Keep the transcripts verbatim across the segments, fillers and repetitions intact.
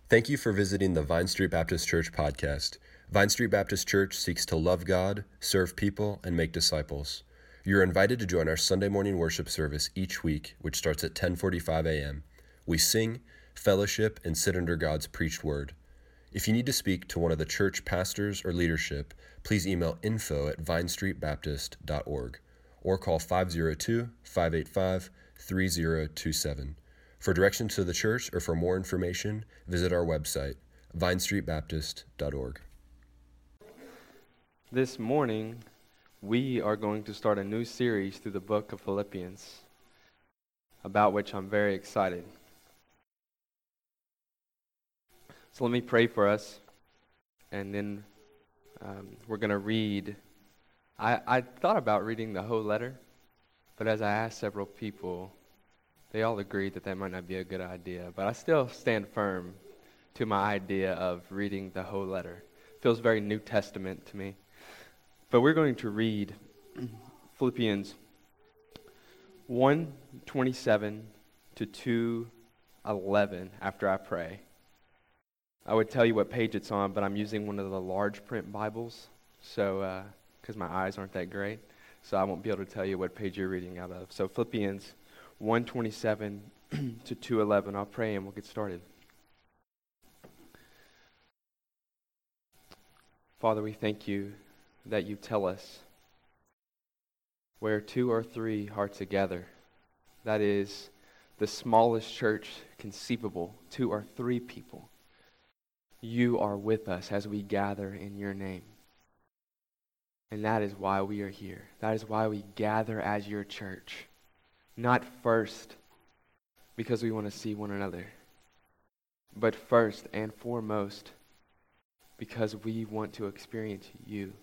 Thank you for visiting the Vine Street Baptist Church podcast. Vine Street Baptist Church seeks to love God, serve people, and make disciples. You're invited to join our Sunday morning worship service each week, which starts at ten forty-five a.m. We sing, fellowship, and sit under God's preached word. If you need to speak to one of the church pastors or leadership, please email info at vine street baptist dot org or call five oh two, five eight five, three oh two seven. For directions to the church or for more information, visit our website, vine street baptist dot org. This morning, we are going to start a new series through the book of Philippians, about which I'm very excited. So let me pray for us, and then um, we're going to read. I, I thought about reading the whole letter, but as I asked several people, they all agreed that that might not be a good idea. But I still stand firm to my idea of reading the whole letter. It feels very New Testament to me. But we're going to read Philippians one twenty-seven to two eleven after I pray. I would tell you what page it's on, but I'm using one of the large print Bibles, so because uh, my eyes aren't that great, so I won't be able to tell you what page you're reading out of. So Philippians one twenty-seven to two eleven. I'll pray and we'll get started. Father, we thank you that you tell us where two or three are together, that is the smallest church conceivable, two or three people. You are with us as we gather in your name. And that is why we are here. That is why we gather as your church. Not first because we want to see one another, but first and foremost because we want to experience you.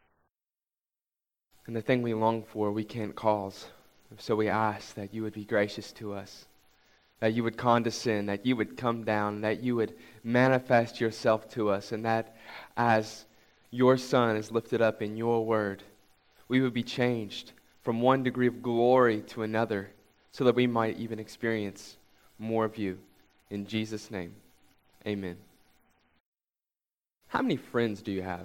And the thing we long for, we can't cause. So we ask that you would be gracious to us, that you would condescend, that you would come down, that you would manifest yourself to us, and that as your Son is lifted up in your word, we would be changed from one degree of glory to another, so that we might even experience more of you. In Jesus' name, amen. How many friends do you have?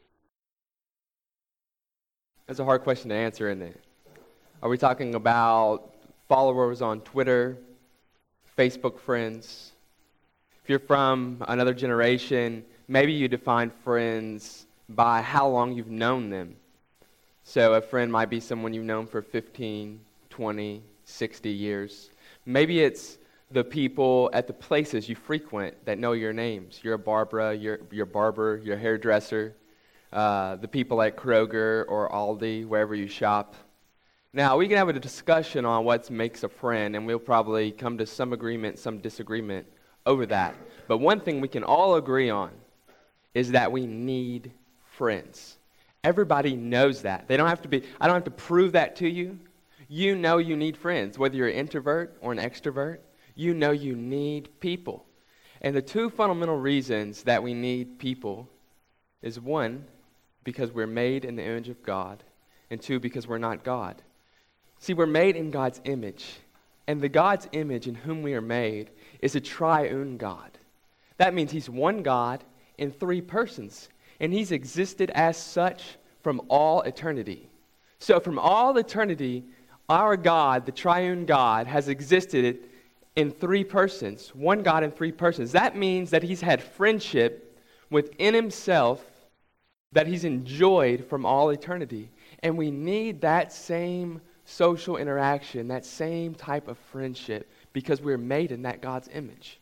That's a hard question to answer, isn't it? Are we talking about followers on Twitter, Facebook friends? If you're from another generation, maybe you define friends by how long you've known them. So a friend might be someone you've known for fifteen, twenty, sixty years. Maybe it's the people at the places you frequent that know your names. You're a Barbara, you're, you're barber, your hairdresser, uh, the people at Kroger or Aldi, wherever you shop. Now, we can have a discussion on what makes a friend, and we'll probably come to some agreement, some disagreement over that. But one thing we can all agree on is that we need friends. Everybody knows that. They don't have to be, I don't have to prove that to you. You know you need friends. Whether you're an introvert or an extrovert, you know you need people. And the two fundamental reasons that we need people is one, because we're made in the image of God, and two, because we're not God. See, we're made in God's image, and the God's image in whom we are made is a triune God. That means he's one God in three persons, and he's existed as such from all eternity. So from all eternity, our God, the triune God, has existed in three persons, one God in three persons. That means that he's had friendship within himself that he's enjoyed from all eternity. And we need that same social interaction, that same type of friendship, because we're made in that God's image.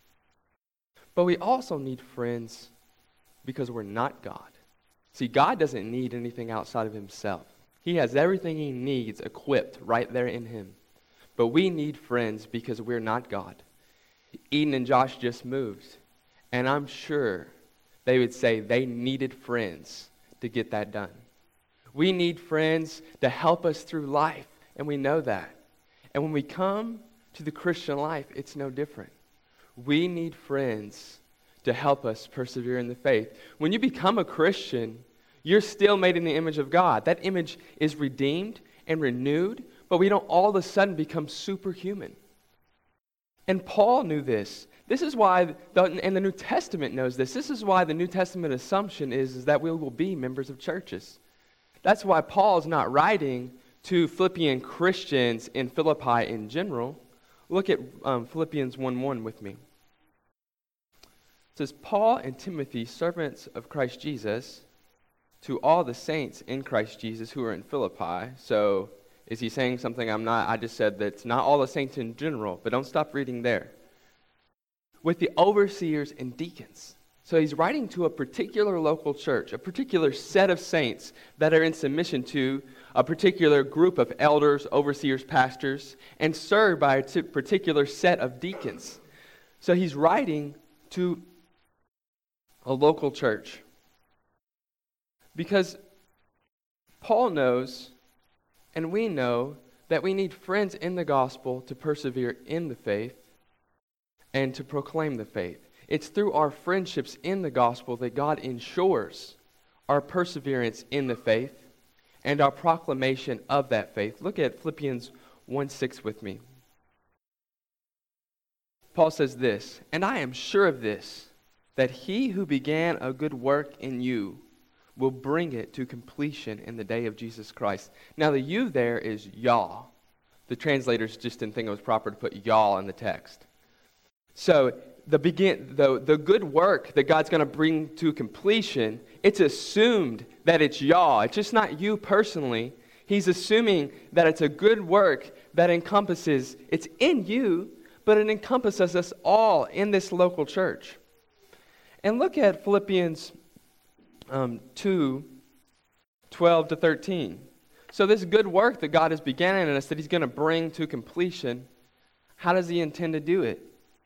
But we also need friends because we're not God. See, God doesn't need anything outside of himself. He has everything he needs equipped right there in him. But we need friends because we're not God. Eden and Josh just moved, and I'm sure they would say they needed friends to get that done. We need friends to help us through life, and we know that. And when we come to the Christian life, it's no different. We need friends to help us persevere in the faith. When you become a Christian, you're still made in the image of God. That image is redeemed and renewed, but we don't all of a sudden become superhuman. And Paul knew this, This is why, the, and the New Testament knows this, this is why the New Testament assumption is, is that we will be members of churches. That's why Paul's not writing to Philippian Christians in Philippi in general. Look at um, Philippians one one with me. It says, Paul and Timothy, servants of Christ Jesus, to all the saints in Christ Jesus who are in Philippi. So, is he saying something I'm not? I just said that it's not all the saints in general, but don't stop reading there. With the overseers and deacons. So he's writing to a particular local church, a particular set of saints that are in submission to a particular group of elders, overseers, pastors, and served by a t- particular set of deacons. So he's writing to a local church. Because Paul knows, and we know, that we need friends in the gospel to persevere in the faith and to proclaim the faith. It's through our friendships in the gospel that God ensures our perseverance in the faith and our proclamation of that faith. Look at Philippians one six with me. Paul says this, "And I am sure of this, that he who began a good work in you will bring it to completion in the day of Jesus Christ." Now the you there is y'all. The translators just didn't think it was proper to put y'all in the text. So the begin the, the good work that God's going to bring to completion, it's assumed that it's y'all. It's just not you personally. He's assuming that it's a good work that encompasses, it's in you, but it encompasses us all in this local church. And look at Philippians um, two, twelve to thirteen. So this good work that God has begun in us that he's going to bring to completion, how does he intend to do it?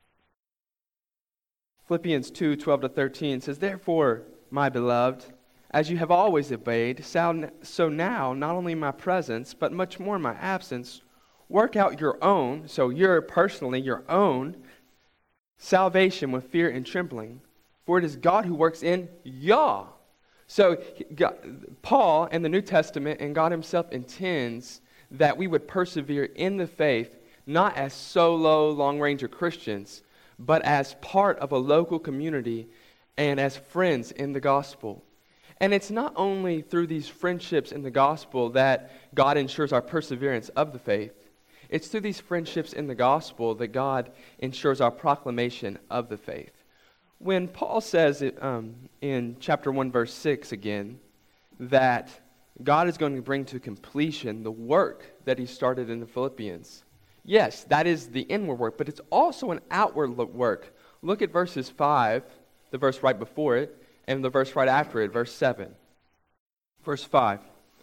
Philippians two, twelve to thirteen says, "Therefore, my beloved, as you have always obeyed, so now, not only in my presence, but much more in my absence, work out your own," so your personally, your own, "salvation with fear and trembling. For it is God who works in y'all." So God, Paul and the New Testament and God himself intends that we would persevere in the faith, not as solo, long-ranger Christians, but as part of a local community and as friends in the gospel. And it's not only through these friendships in the gospel that God ensures our perseverance of the faith. It's through these friendships in the gospel that God ensures our proclamation of the faith. When Paul says it, um, in chapter one, verse six again, that God is going to bring to completion the work that he started in the Philippians, yes, that is the inward work, but it's also an outward work. Look at verses five, the verse right before it, and the verse right after it, verse seven. Verse five.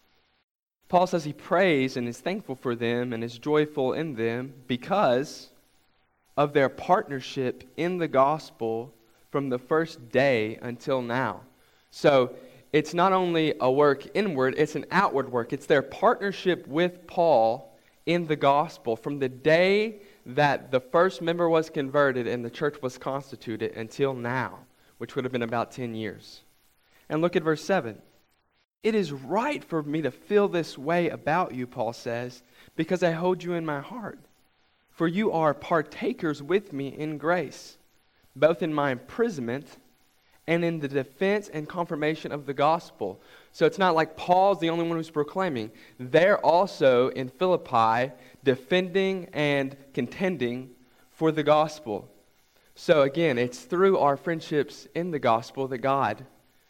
Paul says he prays and is thankful for them and is joyful in them because of their partnership in the gospel from the first day until now. So it's not only a work inward, it's an outward work. It's their partnership with Paul in the gospel from the day that the first member was converted and the church was constituted until now, which would have been about ten years. And look at verse seven. "It is right for me to feel this way about you," Paul says, "because I hold you in my heart. For you are partakers with me in grace, both in my imprisonment and in the defense and confirmation of the gospel." So it's not like Paul's the only one who's proclaiming. They're also in Philippi defending and contending for the gospel. So again, it's through our friendships in the gospel that God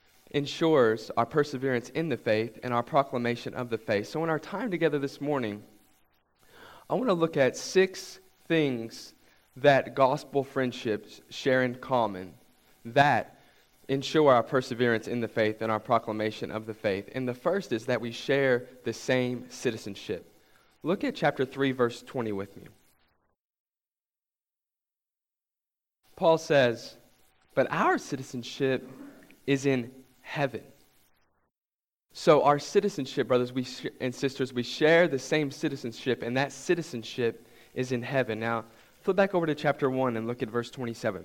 ensures our perseverance in the faith and our proclamation of the faith. So in our time together this morning, I want to look at six things that gospel friendships share in common that ensure our perseverance in the faith and our proclamation of the faith. And the first is that we share the same citizenship. Look at chapter three, verse twenty with me. Paul says, "But our citizenship is in heaven." So our citizenship, brothers we sh- and sisters, we share the same citizenship, and that citizenship is in heaven. Now, flip back over to chapter one and look at verse twenty-seven.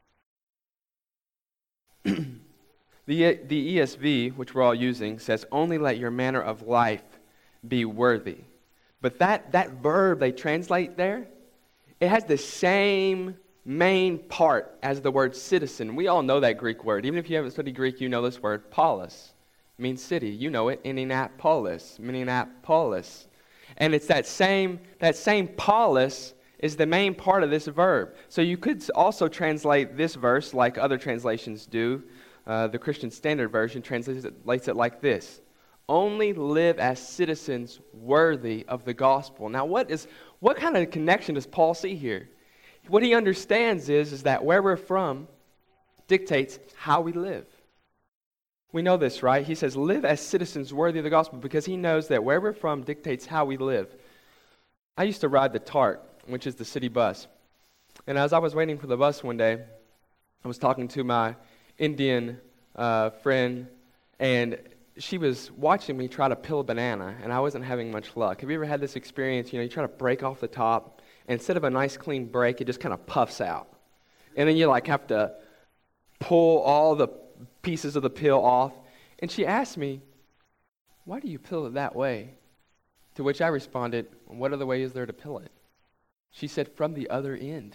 the, the E S V, which we're all using, says, "Only let your manner of life be worthy." But that, that verb they translate there, it has the same main part as the word citizen. We all know that Greek word. Even if you haven't studied Greek, you know this word, polis. It means city. You know it, Indianapolis, Minneapolis. And it's that same, that same polis is the main part of this verb. So you could also translate this verse like other translations do. Uh, the Christian Standard Version translates it, translates it like this. Only live as citizens worthy of the gospel. Now, what is what kind of connection does Paul see here? What he understands is, is that where we're from dictates how we live. We know this, right? He says, live as citizens worthy of the gospel, because he knows that where we're from dictates how we live. I used to ride the TART, which is the city bus. And as I was waiting for the bus one day, I was talking to my Indian uh, friend, and she was watching me try to peel a banana, and I wasn't having much luck. Have you ever had this experience? You know, you try to break off the top, and instead of a nice clean break, it just kind of puffs out. And then you like have to pull all the pieces of the peel off. And she asked me, why do you peel it that way? To which I responded, what other way is there to peel it? She said, from the other end.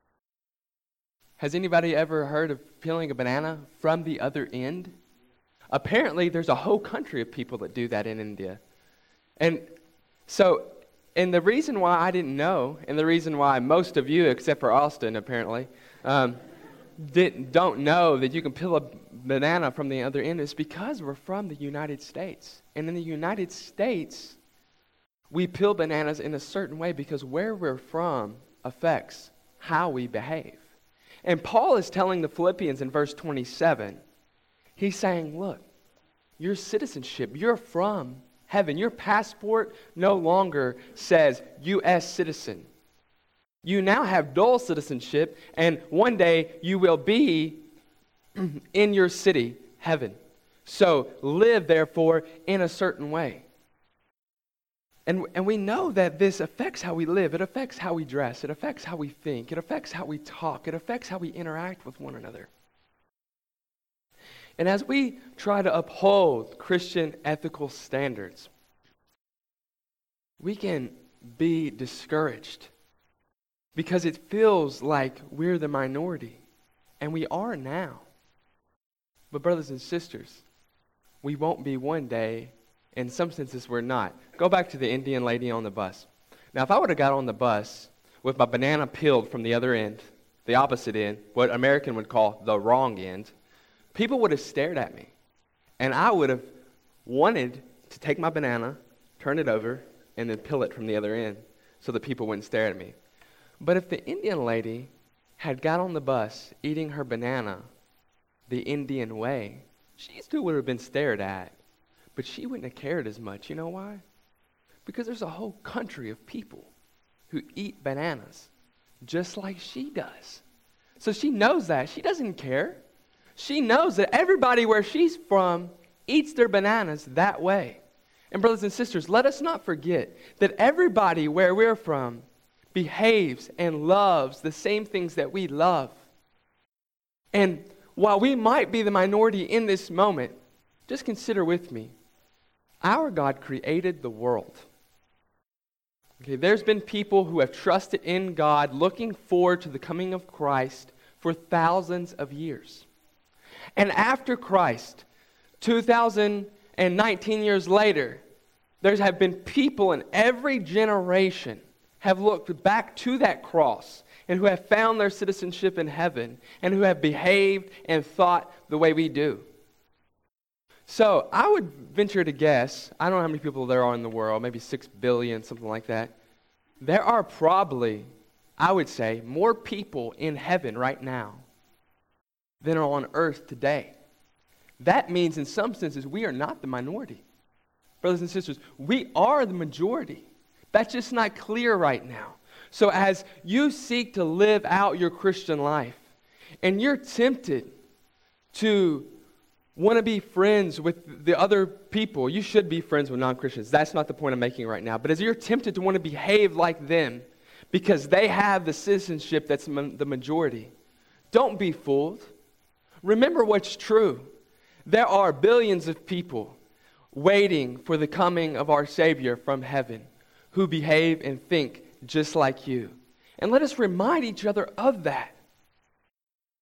Has anybody ever heard of peeling a banana from the other end? Apparently, there's a whole country of people that do that in India. And so, and the reason why I didn't know, and the reason why most of you, except for Austin apparently, um, didn't, don't know that you can peel a banana from the other end is because we're from the United States. And in the United States, we peel bananas in a certain way because where we're from affects how we behave. And Paul is telling the Philippians in verse twenty-seven, he's saying, look, your citizenship, you're from heaven. Your passport no longer says U S citizen. You now have dual citizenship, and one day you will be in your city, heaven. So live, therefore, in a certain way. And, and we know that this affects how we live. It affects how we dress. It affects how we think. It affects how we talk. It affects how we interact with one another. And as we try to uphold Christian ethical standards, we can be discouraged because it feels like we're the minority. And we are now. But brothers and sisters, we won't be one day. In some senses, we're not. Go back to the Indian lady on the bus. Now, if I would have got on the bus with my banana peeled from the other end, the opposite end, what American would call the wrong end, people would have stared at me. And I would have wanted to take my banana, turn it over, and then peel it from the other end so that people wouldn't stare at me. But if the Indian lady had got on the bus eating her banana the Indian way, she still would have been stared at. But she wouldn't have cared as much. You know why? Because there's a whole country of people who eat bananas just like she does. So she knows that. She doesn't care. She knows that everybody where she's from eats their bananas that way. And brothers and sisters, let us not forget that everybody where we're from behaves and loves the same things that we love. And while we might be the minority in this moment, just consider with me, our God created the world. Okay, there's been people who have trusted in God, looking forward to the coming of Christ for thousands of years. And after Christ, two thousand nineteen years later, there have been people in every generation have looked back to that cross and who have found their citizenship in heaven and who have behaved and thought the way we do. So I would venture to guess, I don't know how many people there are in the world, maybe six billion, something like that. There are probably, I would say, more people in heaven right now than are on earth today. That means in some senses we are not the minority. Brothers and sisters, we are the majority. That's just not clear right now. So as you seek to live out your Christian life and you're tempted to want to be friends with the other people, you should be friends with non-Christians. That's not the point I'm making right now. But as you're tempted to want to behave like them because they have the citizenship that's the majority, don't be fooled. Remember what's true. There are billions of people waiting for the coming of our Savior from heaven who behave and think just like you. And let us remind each other of that.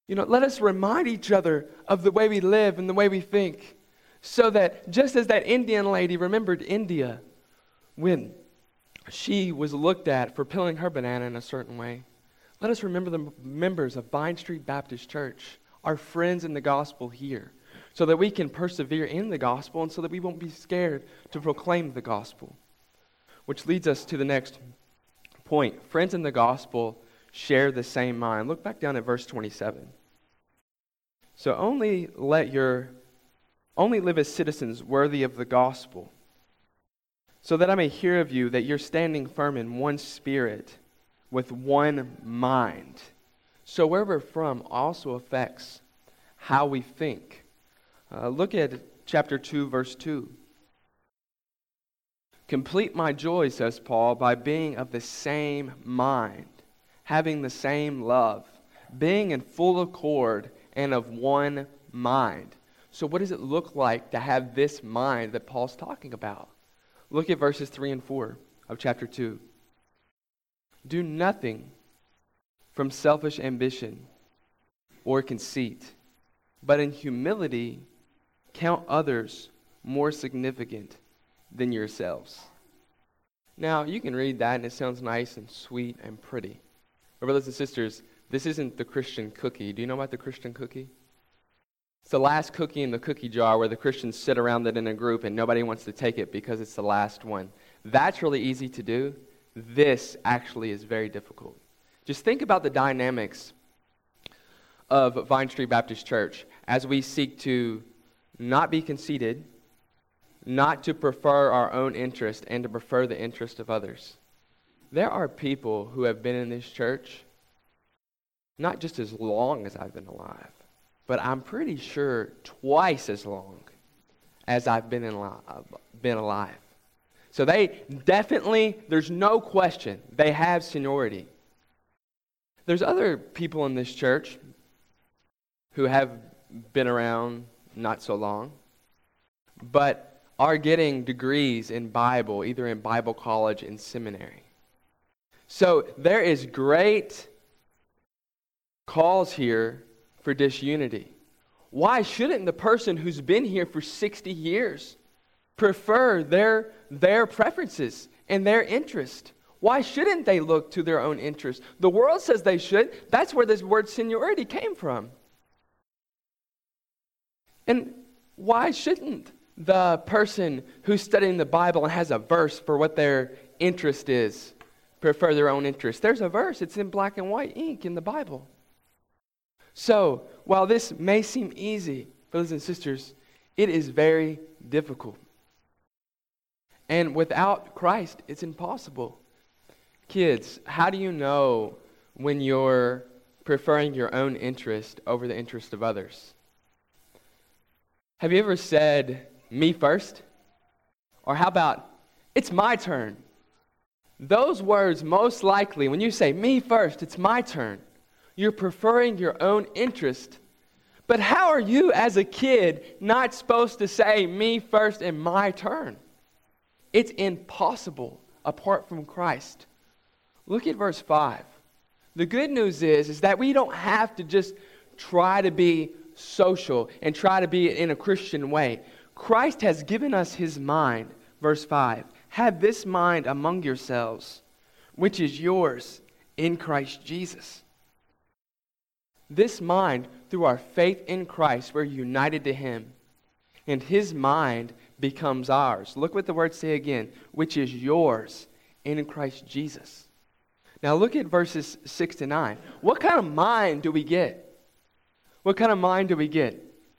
You know, let us remind each other of the way we live and the way we think, so that just as that Indian lady remembered India when she was looked at for peeling her banana in a certain way, let us remember the members of Vine Street Baptist Church, our friends in the gospel here, so that we can persevere in the gospel and so that we won't be scared to proclaim the gospel. Which leads us to the next point. Friends in the gospel share the same mind. Look back down at verse twenty-seven. So only let your, only live as citizens worthy of the gospel, so that I may hear of you that you're standing firm in one spirit, with one mind. So where we're from also affects how we think. Uh, look at chapter two, verse two. Complete my joy, says Paul, by being of the same mind, having the same love, being in full accord and of one mind. So what does it look like to have this mind that Paul's talking about? Look at verses three and four of chapter two. Do nothing from selfish ambition or conceit, but in humility count others more significant than yourselves. Now, you can read that and it sounds nice and sweet and pretty. But brothers and sisters, this isn't the Christian cookie. Do you know about the Christian cookie? It's the last cookie in the cookie jar where the Christians sit around it in a group and nobody wants to take it because it's the last one. That's really easy to do. This actually is very difficult. Just think about the dynamics of Vine Street Baptist Church as we seek to not be conceited, not to prefer our own interest, and to prefer the interest of others. There are people who have been in this church not just as long as I've been alive, but I'm pretty sure twice as long as I've been, in li- been alive. So they definitely, there's no question, they have seniority. There's other people in this church who have been around not so long, but are getting degrees in Bible, either in Bible college and seminary. So there is great calls here for disunity. Why shouldn't the person who's been here for sixty years prefer their, their preferences and their interest? Why shouldn't they look to their own interest? The world says they should. That's where this word seniority came from. And why shouldn't the person who's studying the Bible and has a verse for what their interest is prefer their own interest? There's a verse. It's in black and white ink in the Bible. So, while this may seem easy, brothers and sisters, it is very difficult. And without Christ, it's impossible. Kids, how do you know when you're preferring your own interest over the interest of others? Have you ever said, me first? Or how about, it's my turn? Those words, most likely, when you say, me first, it's my turn, you're preferring your own interest. But how are you as a kid not supposed to say, me first and my turn? It's impossible apart from Christ. Look at verse five. The good news is, is that we don't have to just try to be social and try to be in a Christian way. Christ has given us his mind. Verse five. Have this mind among yourselves, which is yours in Christ Jesus. This mind, through our faith in Christ, we're united to him. And his mind becomes ours. Look what the words say again, which is yours in Christ Jesus. Now look at verses six to nine. What kind of mind do we get? What kind of mind do we get?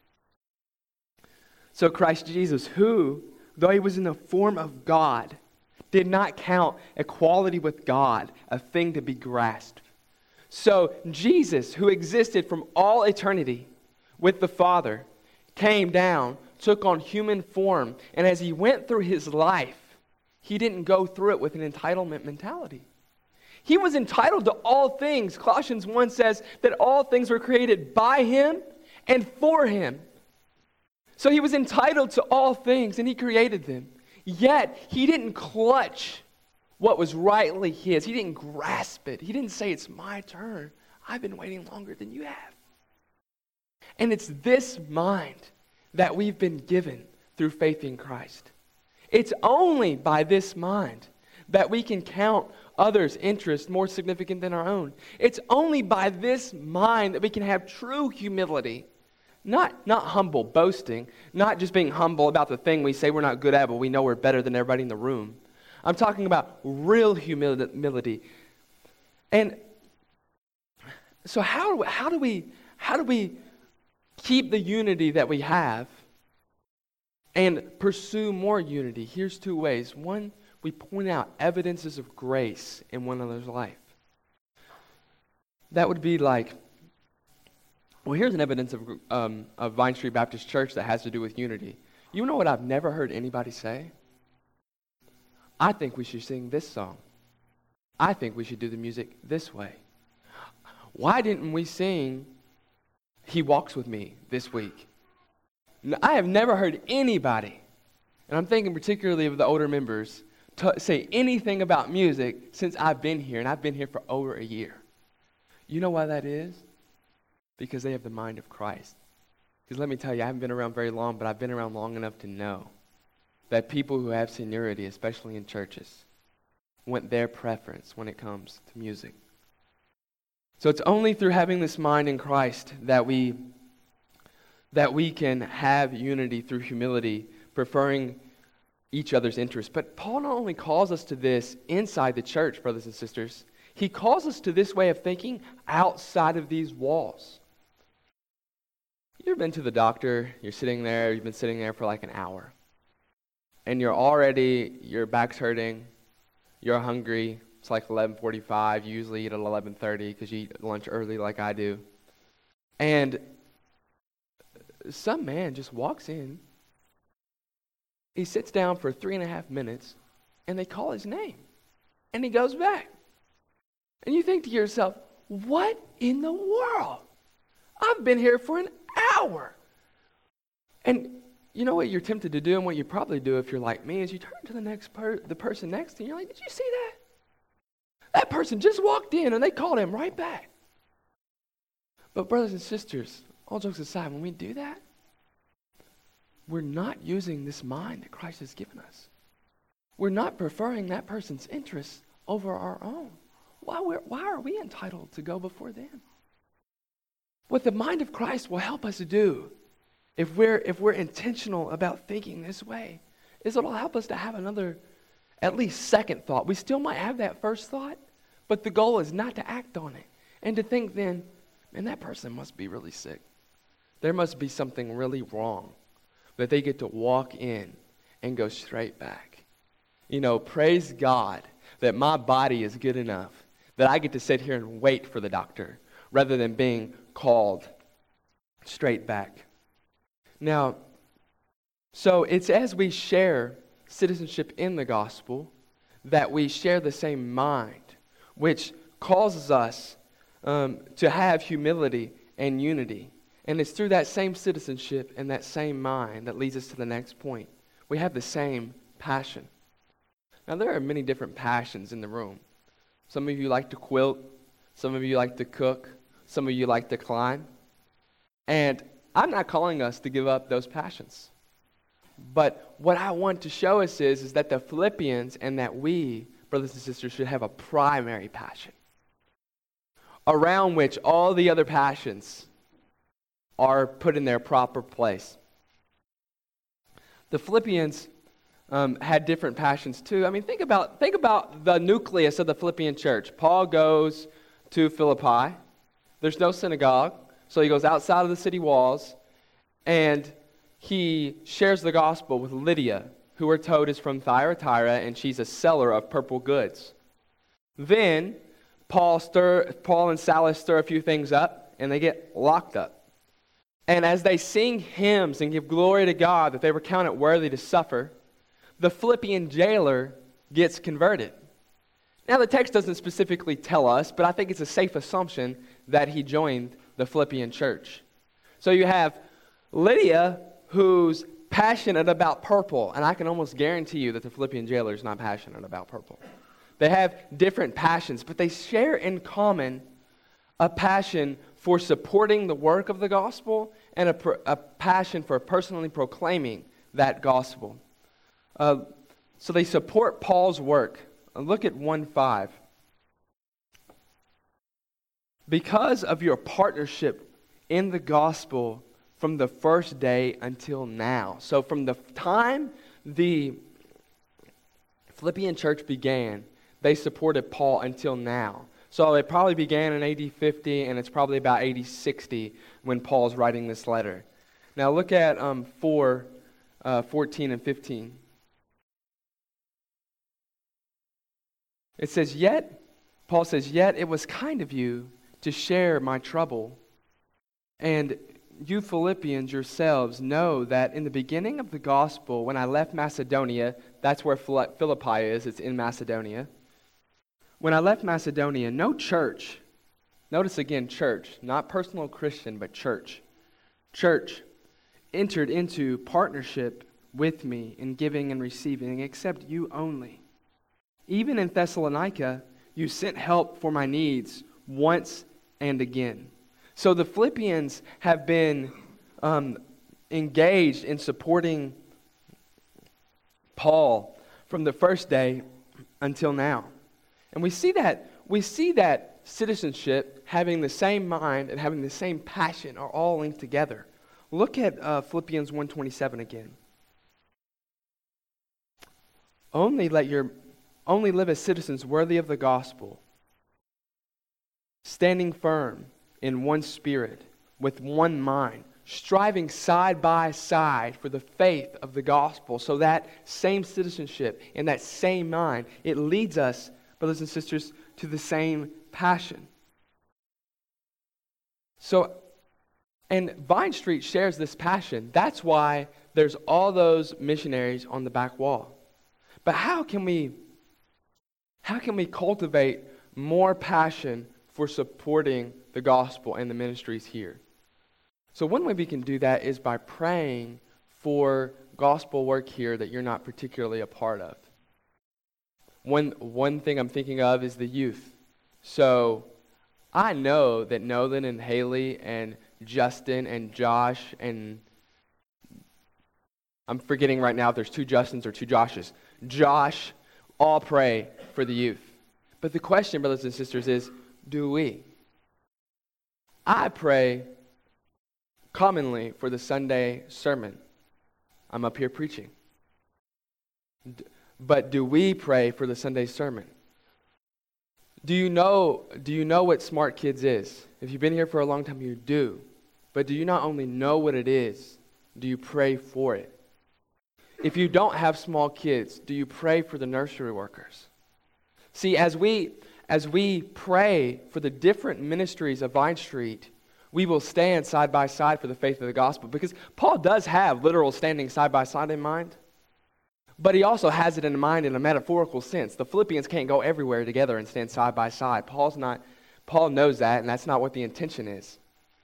So Christ Jesus, who, though he was in the form of God, did not count equality with God a thing to be grasped. So Jesus, who existed from all eternity with the Father, came down, took on human form, and as he went through his life, he didn't go through it with an entitlement mentality. He was entitled to all things. Colossians one says that all things were created by him and for him. So he was entitled to all things, and he created them. Yet, he didn't clutch what was rightly his. He didn't grasp it. He didn't say, it's my turn. I've been waiting longer than you have. And it's this mind that we've been given through faith in Christ. It's only by this mind that we can count others' interests more significant than our own. It's only by this mind that we can have true humility. Not, not humble boasting, not just being humble about the thing we say we're not good at, but we know we're better than everybody in the room. I'm talking about real humility. And so how, how do we, how do we keep the unity that we have and pursue more unity? Here's two ways. One, we point out evidences of grace in one another's life. That would be like, well, here's an evidence of, um, of Vine Street Baptist Church that has to do with unity. You know what I've never heard anybody say? I think we should sing this song. I think we should do the music this way. Why didn't we sing He Walks With Me this week? I have never heard anybody, and I'm thinking particularly of the older members, to say anything about music since I've been here, and I've been here for over a year. You know why that is? Because they have the mind of Christ. Because let me tell you, I haven't been around very long, but I've been around long enough to know that people who have seniority, especially in churches, want their preference when it comes to music. So it's only through having this mind in Christ that we that we can have unity through humility, preferring each other's interests. But Paul not only calls us to this inside the church, brothers and sisters, he calls us to this way of thinking outside of these walls. You ever been to the doctor, you're sitting there, you've been sitting there for like an hour, and you're already, your back's hurting, you're hungry, it's like eleven forty-five, you usually eat at eleven thirty because you eat lunch early like I do, and some man just walks in, he sits down for three and a half minutes, and they call his name, and he goes back. And you think to yourself, what in the world? I've been here for an hour. And you know what you're tempted to do, and what you probably do if you're like me, is you turn to the next per- the person next to you, and you're like, did you see that? That person just walked in, and they called him right back. But brothers and sisters, all jokes aside, when we do that, we're not using this mind that Christ has given us. We're not preferring that person's interests over our own. Why, we're, why are we entitled to go before them? What the mind of Christ will help us do, if we're, if we're intentional about thinking this way, is it'll help us to have another, at least second thought. We still might have that first thought, but the goal is not to act on it. And to think then, man, that person must be really sick. There must be something really wrong that they get to walk in and go straight back. You know, praise God that my body is good enough that I get to sit here and wait for the doctor rather than being called straight back. Now, so it's as we share citizenship in the gospel that we share the same mind, which causes us um, to have humility and unity. And it's through that same citizenship and that same mind that leads us to the next point. We have the same passion. Now, there are many different passions in the room. Some of you like to quilt. Some of you like to cook. Some of you like to climb. And I'm not calling us to give up those passions. But what I want to show us is, is that the Philippians and that we, brothers and sisters, should have a primary passion around which all the other passions are put in their proper place. The Philippians um, had different passions too. I mean, think about think about the nucleus of the Philippian church. Paul goes to Philippi. There's no synagogue, so he goes outside of the city walls, and he shares the gospel with Lydia, who we're told is from Thyatira, and she's a seller of purple goods. Then Paul stir, Paul and Silas stir a few things up, and they get locked up. And as they sing hymns and give glory to God that they were counted worthy to suffer, the Philippian jailer gets converted. Now, the text doesn't specifically tell us, but I think it's a safe assumption that he joined the Philippian church. So you have Lydia, who's passionate about purple, and I can almost guarantee you that the Philippian jailer is not passionate about purple. They have different passions, but they share in common a passion for supporting the work of the gospel and a, a passion for personally proclaiming that gospel. Uh, so they support Paul's work. Uh, look at one five. Because of your partnership in the gospel from the first day until now. So from the time the Philippian church began, they supported Paul until now. So it probably began in A D fifty, and it's probably about A D sixty when Paul's writing this letter. Now look at um, four, uh, fourteen and fifteen. It says, yet, Paul says, yet it was kind of you to share my trouble. And you Philippians yourselves know that in the beginning of the gospel, when I left Macedonia, that's where Philippi is, it's in Macedonia. When I left Macedonia, no church, notice again church, not personal Christian, but church. Church entered into partnership with me in giving and receiving, except you only. Even in Thessalonica, you sent help for my needs once and again. So the Philippians have been um, engaged in supporting Paul from the first day until now. And we see that we see that citizenship, having the same mind and having the same passion, are all linked together. Look at uh, Philippians one twenty-seven again. Only let your only live as citizens worthy of the gospel, standing firm in one spirit, with one mind, striving side by side for the faith of the gospel. So that same citizenship and that same mind, it leads us, brothers and sisters, to the same passion. So, and Vine Street shares this passion. That's why there's all those missionaries on the back wall. But how can we, how can we cultivate more passion for supporting the gospel and the ministries here? So one way we can do that is by praying for gospel work here that you're not particularly a part of. One, one thing I'm thinking of is the youth. So I know that Nolan and Haley and Justin and Josh and I'm forgetting right now if there's two Justins or two Joshes. Josh all pray for the youth. But the question, brothers and sisters, is do we? I pray commonly for the Sunday sermon. I'm up here preaching. D- but do we pray for the Sunday sermon? Do you know, do you know what Smart Kids is? If you've been here for a long time, you do. But do you not only know what it is, do you pray for it? If you don't have small kids, do you pray for the nursery workers? See, as we as we pray for the different ministries of Vine Street, we will stand side by side for the faith of the gospel. Because Paul does have literal standing side by side in mind, but he also has it in mind in a metaphorical sense. The Philippians can't go everywhere together and stand side by side. Paul's not. Paul knows that, and that's not what the intention is.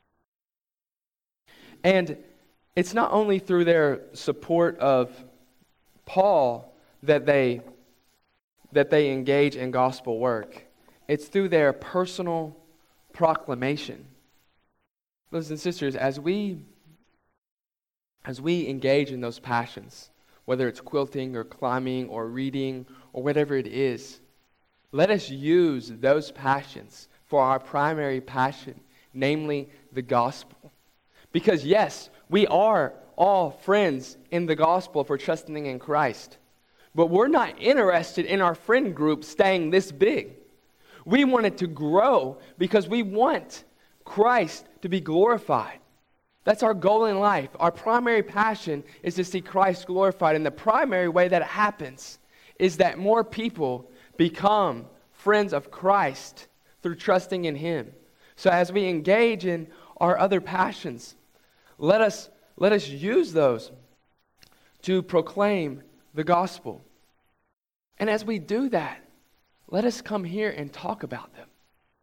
And it's not only through their support of Paul that they that they engage in gospel work. It's through their personal proclamation. Brothers and sisters, as we as we engage in those passions, whether it's quilting or climbing or reading or whatever it is, let us use those passions for our primary passion, namely the gospel. Because yes, we are all friends in the gospel for trusting in Christ. But we're not interested in our friend group staying this big. We want it to grow because we want Christ to be glorified. That's our goal in life. Our primary passion is to see Christ glorified. And the primary way that it happens is that more people become friends of Christ through trusting in Him. So as we engage in our other passions, let us, let us use those to proclaim the gospel. And as we do that, let us come here and talk about them.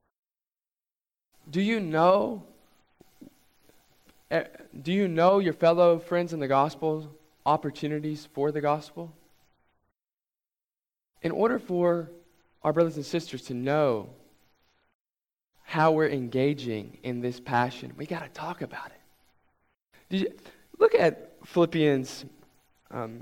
Do you know, do you know your fellow friends in the gospel, opportunities for the gospel? In order for our brothers and sisters to know how we're engaging in this passion, we got to talk about it. Did you look at Philippians? Um,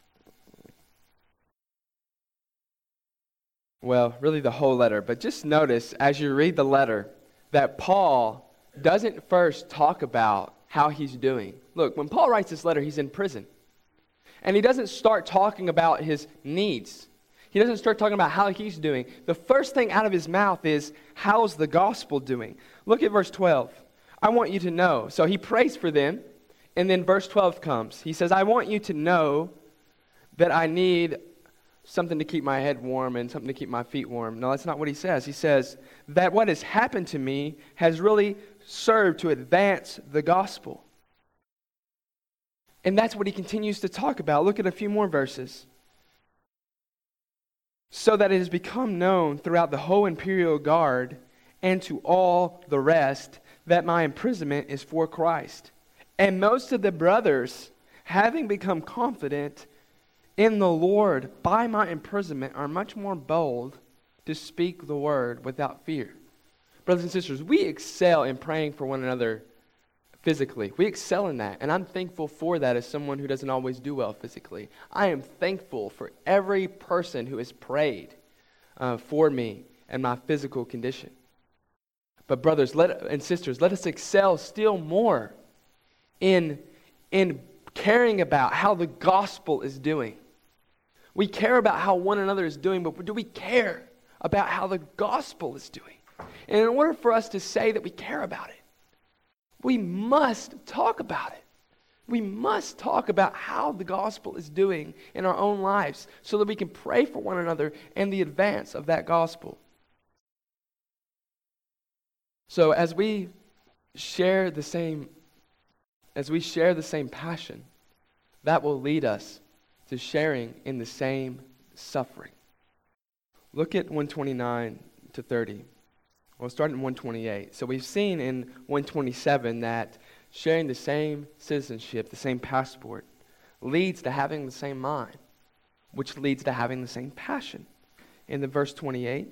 well, really the whole letter, but just notice as you read the letter that Paul doesn't first talk about how he's doing. Look, when Paul writes this letter, he's in prison. And he doesn't start talking about his needs. He doesn't start talking about how he's doing. The first thing out of his mouth is, how's the gospel doing? Look at verse twelve. I want you to know. So he prays for them, and then verse twelve comes. He says, I want you to know that I need something to keep my head warm and something to keep my feet warm. No, that's not what he says. He says that what has happened to me has really served to advance the gospel. And that's what he continues to talk about. Look at a few more verses. So that it has become known throughout the whole imperial guard and to all the rest that my imprisonment is for Christ. And most of the brothers, having become confident in the Lord by my imprisonment, are much more bold to speak the word without fear. Brothers and sisters, we excel in praying for one another physically. We excel in that, and I'm thankful for that as someone who doesn't always do well physically. I am thankful for every person who has prayed uh, for me and my physical condition. But brothers let, and sisters, let us excel still more in, in caring about how the gospel is doing. We care about how one another is doing, but do we care about how the gospel is doing? And in order for us to say that we care about it, we must talk about it. We must talk about how the gospel is doing in our own lives so that we can pray for one another and the advance of that gospel. So as we share the same, as we share the same passion, that will lead us to sharing in the same suffering. Look at one twenty-nine to thirty. We'll start in one twenty-eight. So we've seen in one twenty-seven that sharing the same citizenship, the same passport, leads to having the same mind, which leads to having the same passion. In the verse twenty-eight,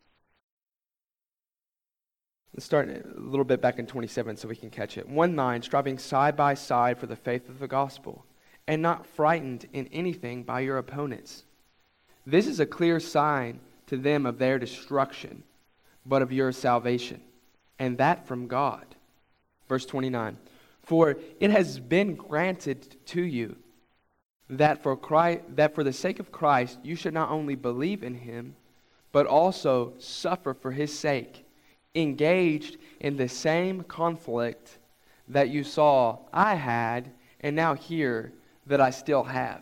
let's start a little bit back in twenty-seven so we can catch it. One mind, striving side by side for the faith of the gospel, and not frightened in anything by your opponents. This is a clear sign to them of their destruction, but of your salvation, and that from God. Verse twenty-nine, for it has been granted to you that for Christ, that for the sake of Christ you should not only believe in him, but also suffer for his sake, engaged in the same conflict that you saw I had, and now hear that I still have.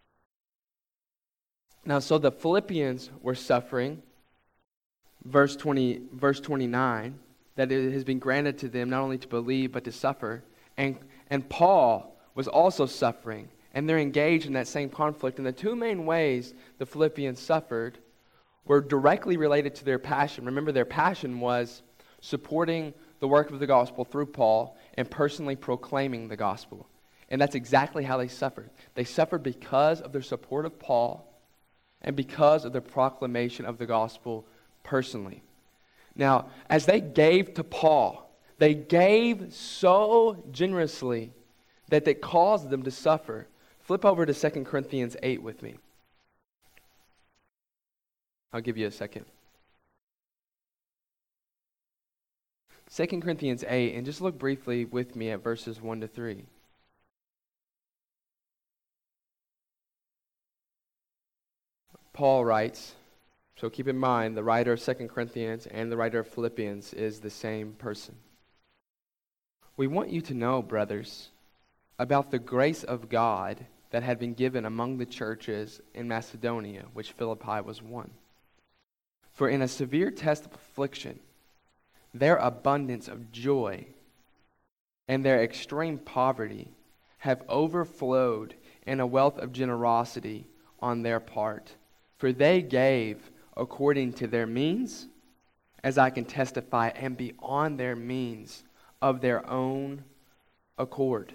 Now, so the Philippians were suffering, verse twenty, verse twenty-nine, that it has been granted to them not only to believe but to suffer. And, and Paul was also suffering, and they're engaged in that same conflict. And the two main ways the Philippians suffered were directly related to their passion. Remember, their passion was supporting the work of the gospel through Paul and personally proclaiming the gospel. And that's exactly how they suffered. They suffered because of their support of Paul and because of their proclamation of the gospel personally. Now, as they gave to Paul, they gave so generously that it caused them to suffer. Flip over to Second Corinthians eight with me. I'll give you a second. Second Corinthians eight, and just look briefly with me at verses one to three. Paul writes, so keep in mind, the writer of Second Corinthians and the writer of Philippians is the same person. We want you to know, brothers, about the grace of God that had been given among the churches in Macedonia, which Philippi was one. For in a severe test of affliction, their abundance of joy and their extreme poverty have overflowed in a wealth of generosity on their part. For they gave according to their means, as I can testify, and beyond their means of their own accord.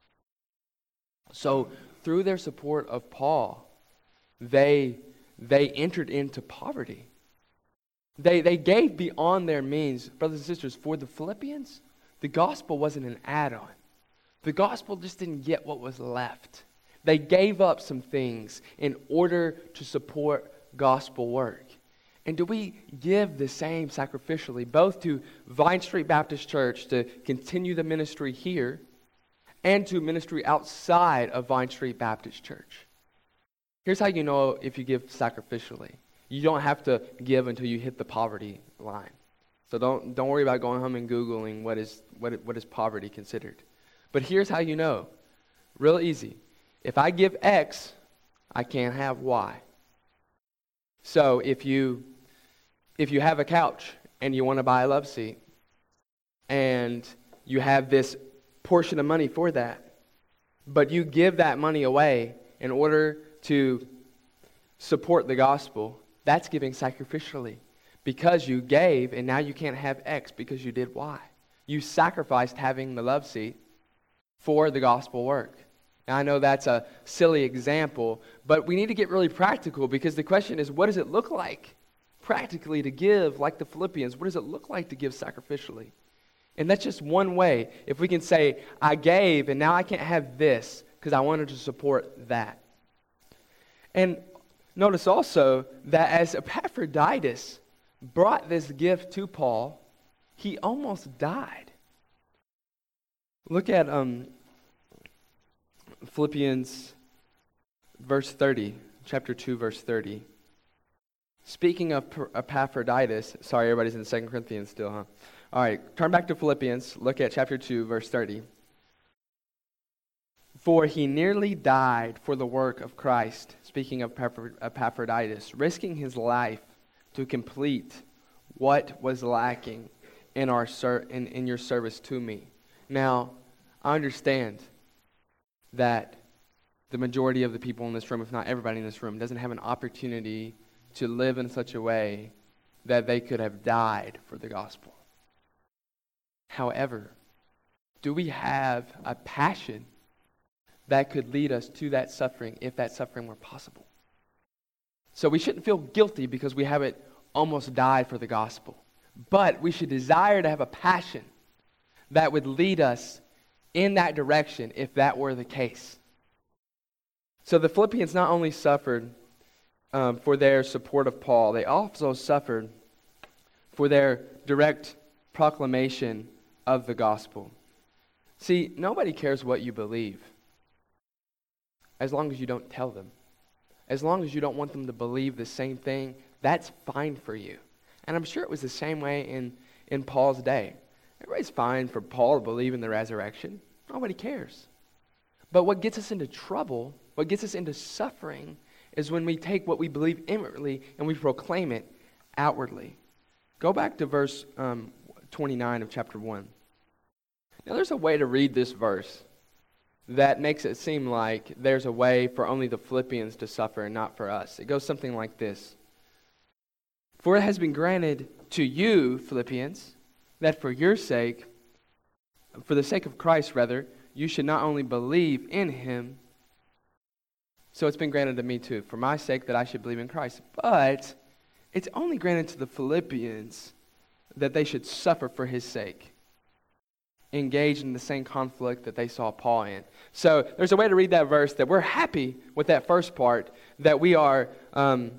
So through their support of Paul, they, they entered into poverty. They, they gave beyond their means. Brothers and sisters, for the Philippians, the gospel wasn't an add-on. The gospel just didn't get what was left. They gave up some things in order to support gospel work. And do we give the same sacrificially, both to Vine Street Baptist Church to continue the ministry here and to ministry outside of Vine Street Baptist Church? Here's how you know if you give sacrificially. You don't have to give until you hit the poverty line. So don't don't worry about going home and Googling what is what what is poverty considered. But here's how you know. Real easy. If I give X, I can't have Y. So if you if you have a couch and you want to buy a love seat and you have this portion of money for that, but you give that money away in order to support the gospel, that's giving sacrificially. Because you gave and now you can't have X because you did Y. You sacrificed having the love seat for the gospel work. Now, I know that's a silly example, but we need to get really practical because the question is, what does it look like practically to give like the Philippians? What does it look like to give sacrificially? And that's just one way. If we can say, I gave and now I can't have this because I wanted to support that. And notice also that as Epaphroditus brought this gift to Paul, he almost died. Look at um, Philippians verse thirty, chapter two, verse thirty. Speaking of Epaphroditus, sorry, everybody's in Second Corinthians still, huh? All right, turn back to Philippians. Look at chapter two, verse thirty. For he nearly died for the work of Christ, speaking of Epaphroditus, risking his life to complete what was lacking in our ser- in, in your service to me. Now, I understand that the majority of the people in this room, if not everybody in this room, doesn't have an opportunity to live in such a way that they could have died for the gospel. However, do we have a passion that could lead us to that suffering if that suffering were possible? So we shouldn't feel guilty because we haven't almost died for the gospel. But we should desire to have a passion that would lead us in that direction if that were the case. So the Philippians not only suffered um, for their support of Paul, they also suffered for their direct proclamation of the gospel. See, nobody cares what you believe as long as you don't tell them. As long as you don't want them to believe the same thing, that's fine for you. And I'm sure it was the same way in, in Paul's day. Everybody's fine for Paul to believe in the resurrection. Nobody cares. But what gets us into trouble, what gets us into suffering, is when we take what we believe inwardly and we proclaim it outwardly. Go back to verse um, twenty-nine of chapter one. Now there's a way to read this verse that makes it seem like there's a way for only the Philippians to suffer and not for us. It goes something like this. For it has been granted to you, Philippians, that for your sake, for the sake of Christ rather, you should not only believe in him, so it's been granted to me too, for my sake that I should believe in Christ. But it's only granted to the Philippians that they should suffer for his sake, engaged in the same conflict that they saw Paul in. So there's a way to read that verse that we're happy with that first part, that we are um,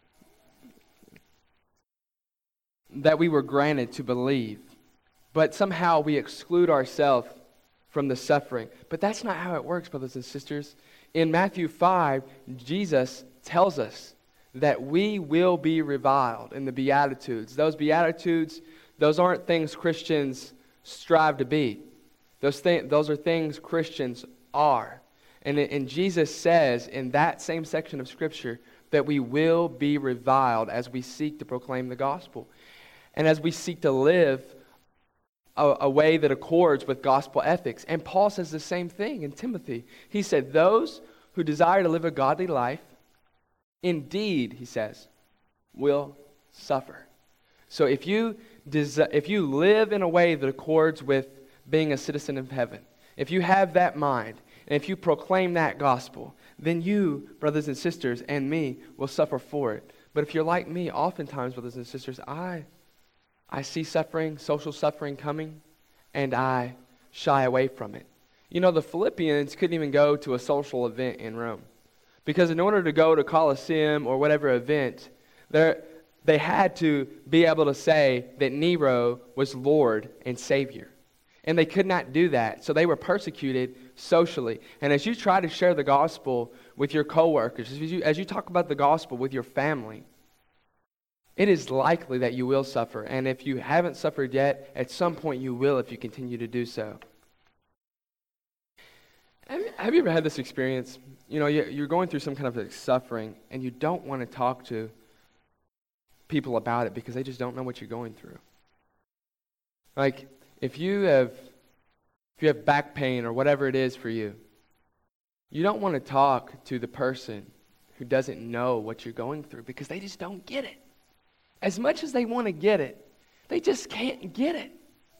that we were granted to believe, but somehow we exclude ourselves from the suffering. But that's not how it works, brothers and sisters. In Matthew five, Jesus tells us that we will be reviled in the Beatitudes. Those Beatitudes, those aren't things Christians strive to be. Those, th- those are things Christians are. And, and Jesus says in that same section of Scripture that we will be reviled as we seek to proclaim the gospel. And as we seek to live a, a way that accords with gospel ethics. And Paul says the same thing in Timothy. He said, those who desire to live a godly life, indeed, he says, will suffer. So if you desi- if you live in a way that accords with being a citizen of heaven, if you have that mind, and if you proclaim that gospel, then you, brothers and sisters, and me, will suffer for it. But if you're like me, oftentimes, brothers and sisters, I, I see suffering, social suffering coming, and I shy away from it. You know, the Philippians couldn't even go to a social event in Rome. Because in order to go to Colosseum or whatever event, they had to be able to say that Nero was Lord and Savior. And they could not do that, so they were persecuted socially. And as you try to share the gospel with your coworkers, as you, as you talk about the gospel with your family, it is likely that you will suffer. And if you haven't suffered yet, at some point you will if you continue to do so. Have you, have you ever had this experience? You know, you're going through some kind of like suffering, and you don't want to talk to people about it because they just don't know what you're going through. Like, if you have if you have back pain or whatever it is for you, you don't want to talk to the person who doesn't know what you're going through because they just don't get it. As much as they want to get it, they just can't get it.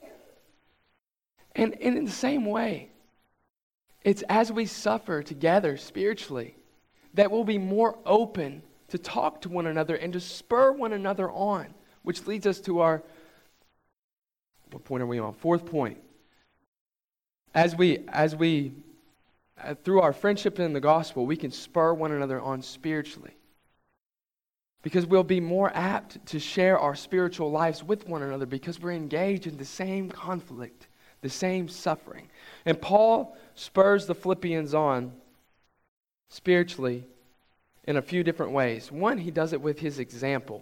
And, and in the same way, it's as we suffer together spiritually that we'll be more open to talk to one another and to spur one another on, which leads us to our, what point are we on? Fourth point. As we, as we, uh, through our friendship in the gospel, we can spur one another on spiritually. Because we'll be more apt to share our spiritual lives with one another because we're engaged in the same conflict, the same suffering. And Paul spurs the Philippians on spiritually in a few different ways. One, he does it with his example.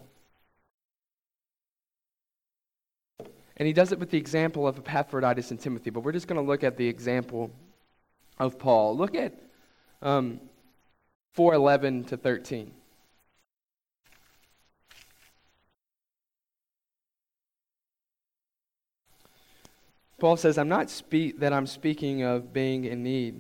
And he does it with the example of Epaphroditus and Timothy. But we're just going to look at the example of Paul. Look at um, four eleven to thirteen. Paul says, I'm not speak that I'm speaking of being in need.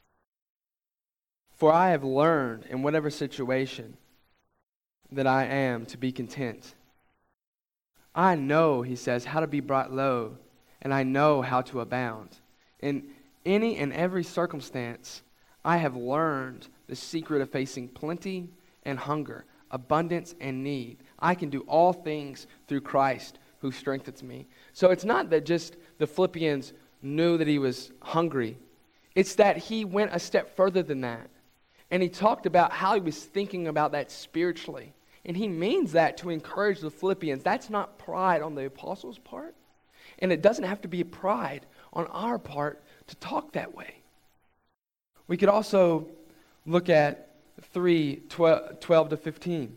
For I have learned in whatever situation that I am to be content. I know, he says, how to be brought low, and I know how to abound. In any and every circumstance, I have learned the secret of facing plenty and hunger, abundance and need. I can do all things through Christ who strengthens me. So it's not that just the Philippians knew that he was hungry. It's that he went a step further than that. And he talked about how he was thinking about that spiritually. And he means that to encourage the Philippians. That's not pride on the apostles' part. And it doesn't have to be pride on our part to talk that way. We could also look at three, twelve to fifteen.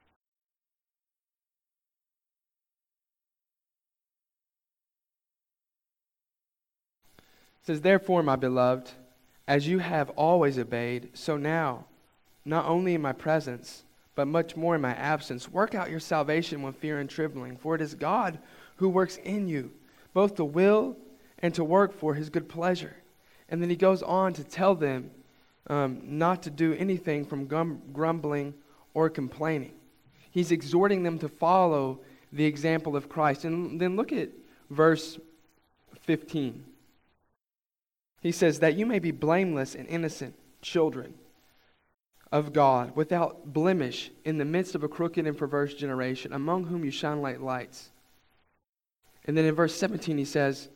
It says, therefore, my beloved, as you have always obeyed, so now, not only in my presence, but much more in my absence, work out your salvation with fear and trembling, for it is God who works in you, both to will and to work for his good pleasure. And then he goes on to tell them um, not to do anything from gum- grumbling or complaining. He's exhorting them to follow the example of Christ. And then look at verse fifteen. He says, that you may be blameless and innocent children of God, without blemish in the midst of a crooked and perverse generation, among whom you shine like lights. And then in verse seventeen he says,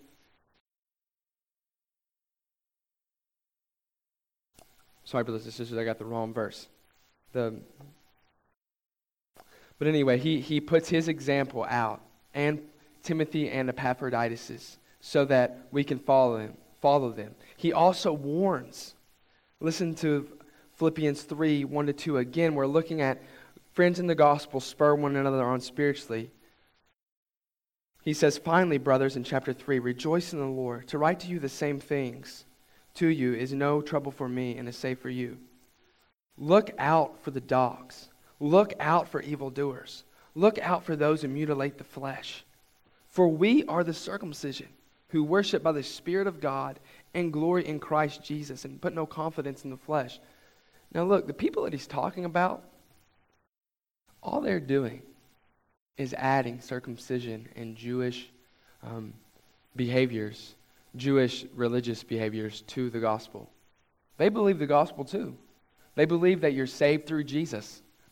sorry, brothers and sisters, I got the wrong verse. The, but anyway, he, he puts his example out, and Timothy and Epaphroditus, so that we can follow him. Follow them. He also warns. Listen to Philippians three, one to two. Again, we're looking at friends in the gospel spur one another on spiritually. He says, finally, brothers, in chapter three, rejoice in the Lord. To write to you the same things to you is no trouble for me and is safe for you. Look out for the dogs. Look out for evildoers. Look out for those who mutilate the flesh. For we are the circumcision, who worship by the Spirit of God and glory in Christ Jesus and put no confidence in the flesh. Now look, the people that he's talking about, all they're doing is adding circumcision and Jewish um, behaviors, Jewish religious behaviors to the gospel. They believe the gospel too. They believe that you're saved through Jesus.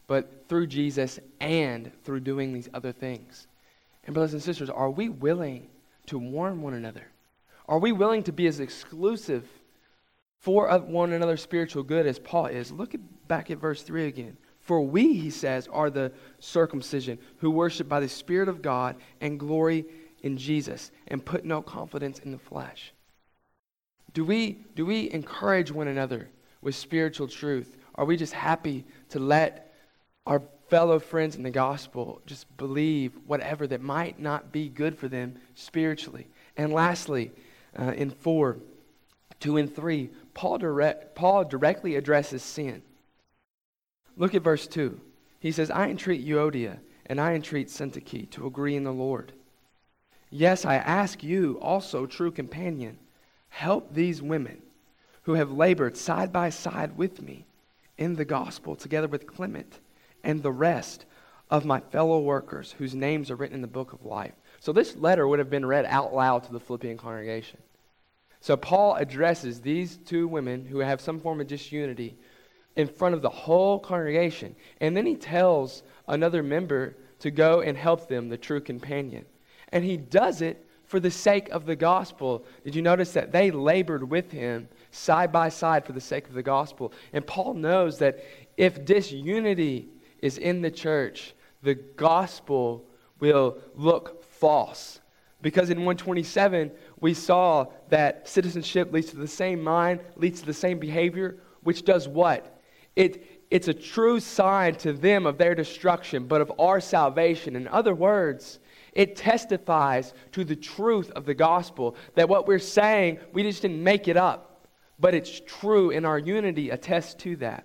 but through Jesus and through doing these other things. And brothers and sisters, are we willing to warn one another? Are we willing to be as exclusive for one another's spiritual good as Paul is? Look at, back at verse three again. For we, he says, are the circumcision who worship by the Spirit of God and glory in Jesus and put no confidence in the flesh. Do we, do we encourage one another with spiritual truth? Are we just happy to let our fellow friends in the gospel just believe whatever that might not be good for them spiritually? And lastly, uh, in four, two and three, Paul, direct, Paul directly addresses sin. Look at verse two. He says, I entreat Euodia and I entreat Syntyche to agree in the Lord. Yes, I ask you also, true companion, help these women who have labored side by side with me in the gospel, together with Clement and the rest of my fellow workers whose names are written in the book of life. So this letter would have been read out loud to the Philippian congregation. So Paul addresses these two women who have some form of disunity in front of the whole congregation. And then he tells another member to go and help them, the true companion. And he does it for the sake of the gospel. Did you notice that they labored with him side by side for the sake of the gospel? And Paul knows that if disunity is in the church, the gospel will look false. Because in one twenty-seven, we saw that citizenship leads to the same mind, leads to the same behavior, which does what? It, it's a true sign to them of their destruction, but of our salvation. In other words, it testifies to the truth of the gospel, that what we're saying, we just didn't make it up, but it's true, and our unity attests to that.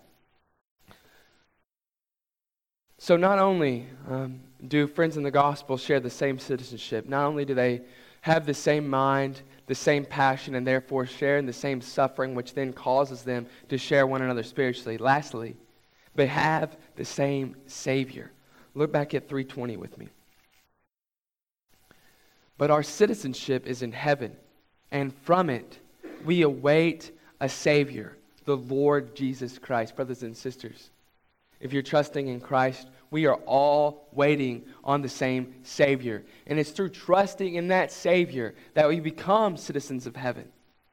So not only um, do friends in the gospel share the same citizenship, not only do they have the same mind, the same passion, and therefore share in the same suffering, which then causes them to share one another spiritually. Lastly, they have the same Savior. Look back at three twenty with me. But our citizenship is in heaven, and from it we await a Savior, the Lord Jesus Christ. Brothers and sisters, if you're trusting in Christ, we are all waiting on the same Savior. And it's through trusting in that Savior that we become citizens of heaven.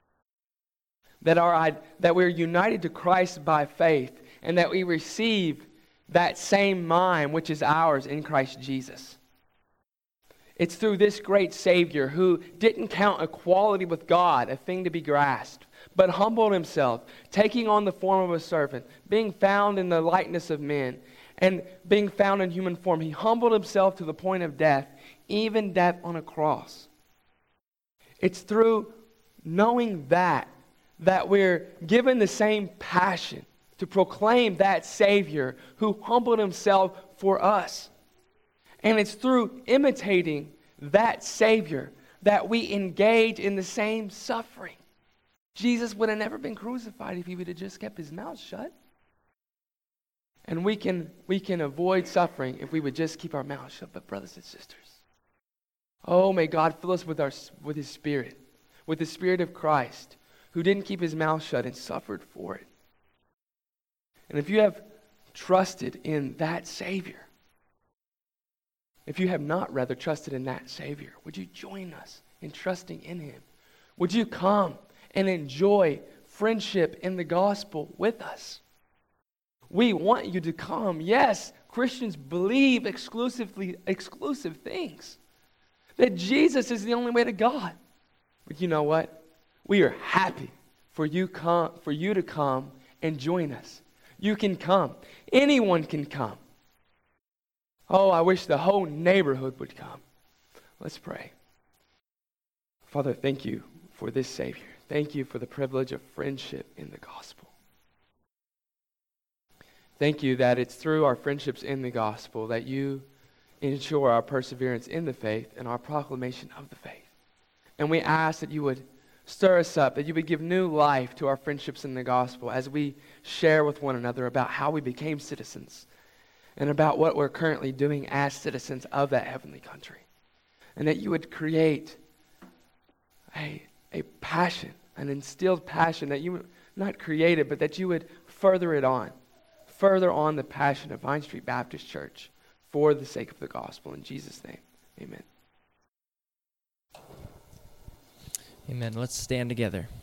That, our, that we're united to Christ by faith, and that we receive that same mind which is ours in Christ Jesus. It's through this great Savior who didn't count equality with God a thing to be grasped, but humbled himself, taking on the form of a servant, being found in the likeness of men, and being found in human form. He humbled himself to the point of death, even death on a cross. It's through knowing that, that we're given the same passion to proclaim that Savior who humbled himself for us. And it's through imitating that Savior that we engage in the same suffering. Jesus would have never been crucified if he would have just kept his mouth shut. And we can, we can avoid suffering if we would just keep our mouths shut. But brothers and sisters, oh, may God fill us with, our, with his Spirit, with the Spirit of Christ, who didn't keep his mouth shut and suffered for it. And if you have trusted in that Savior, if you have not rather trusted in that Savior, would you join us in trusting in him? Would you come and enjoy friendship in the gospel with us? We want you to come. Yes, Christians believe exclusively exclusive things. That Jesus is the only way to God. But you know what? We are happy for you come for you to come and join us. You can come. Anyone can come. Oh, I wish the whole neighborhood would come. Let's pray. Father, thank you for this Savior. Thank you for the privilege of friendship in the gospel. Thank you that it's through our friendships in the gospel that you ensure our perseverance in the faith and our proclamation of the faith. And we ask that you would stir us up, that you would give new life to our friendships in the gospel as we share with one another about how we became citizens and about what we're currently doing as citizens of that heavenly country. And that you would create a, a passion, an instilled passion that you would not create it, but that you would further it on. further on the passion of Vine Street Baptist Church for the sake of the gospel. In Jesus' name, amen. Amen. Let's stand together.